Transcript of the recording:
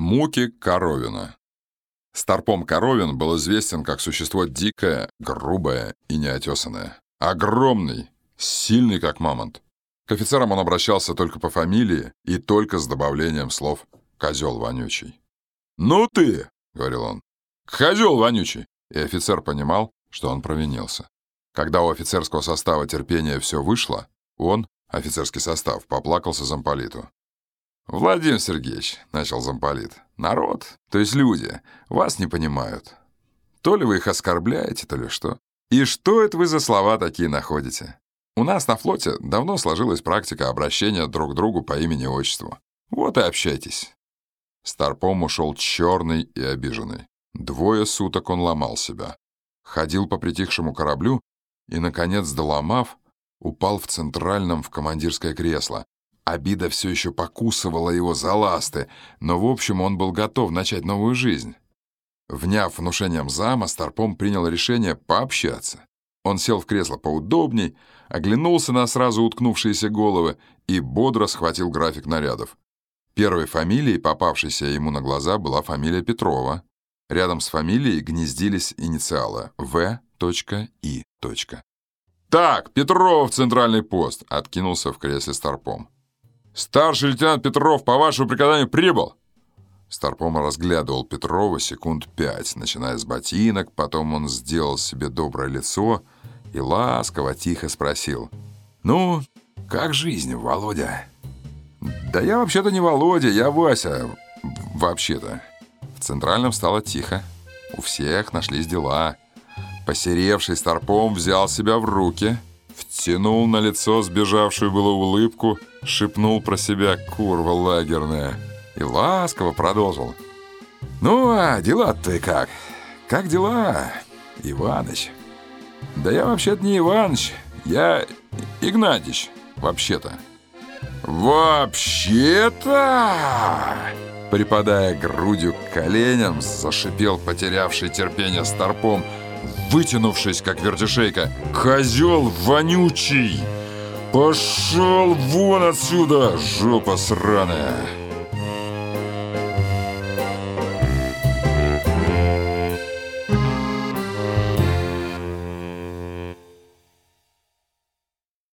Муки Коровина. Старпом Коровин был известен как существо дикое, грубое и неотесанное. Огромный, сильный как мамонт. К офицерам он обращался только по фамилии и только с добавлением слов «козел вонючий». «Ну ты!» — говорил он. «Козел вонючий!» И офицер понимал, что он провинился. Когда у офицерского состава терпения все вышло, он, офицерский состав, поплакался замполиту. «Владимир Сергеевич», — начал замполит, — «народ, то есть люди, вас не понимают. То ли вы их оскорбляете, то ли что. И что это вы за слова такие находите? У нас на флоте давно сложилась практика обращения друг к другу по имени и отчеству. Вот и общайтесь». Старпом ушел черный и обиженный. 2 суток он ломал себя. Ходил по притихшему кораблю и, наконец, доломав, упал в центральном в командирское кресло. Обида все еще покусывала его за ласты, но, в общем, он был готов начать новую жизнь. Вняв внушением зама, Старпом принял решение пообщаться. Он сел в кресло поудобней, оглянулся на сразу уткнувшиеся головы и бодро схватил график нарядов. Первой фамилией, попавшейся ему на глаза, была фамилия Петрова. Рядом с фамилией гнездились инициалы В.И. «Так, Петров, центральный пост!» — откинулся в кресле Старпом. «Старший лейтенант Петров по вашему приказанию прибыл!» Старпом разглядывал Петрова секунд 5, начиная с ботинок, потом он сделал себе доброе лицо и ласково, тихо спросил: «Ну, как жизнь, Володя?» «Да я вообще-то не Володя, я Вася, вообще-то». В центральном стало тихо. У всех нашлись дела. Посеревший Старпом взял себя в руки, втянул на лицо сбежавшую было улыбку, шепнул про себя «курва лагерная» и ласково продолжил: «Ну, а дела-то как? Как дела, Иваныч?» «Да я вообще-то не Иваныч, я Игнатьич, вообще-то». «Вообще-то!» Припадая грудью к коленям, зашипел потерявший терпение Старпом, вытянувшись, как вертишейка. «Козел вонючий! Пошел вон отсюда, жопа сраная!»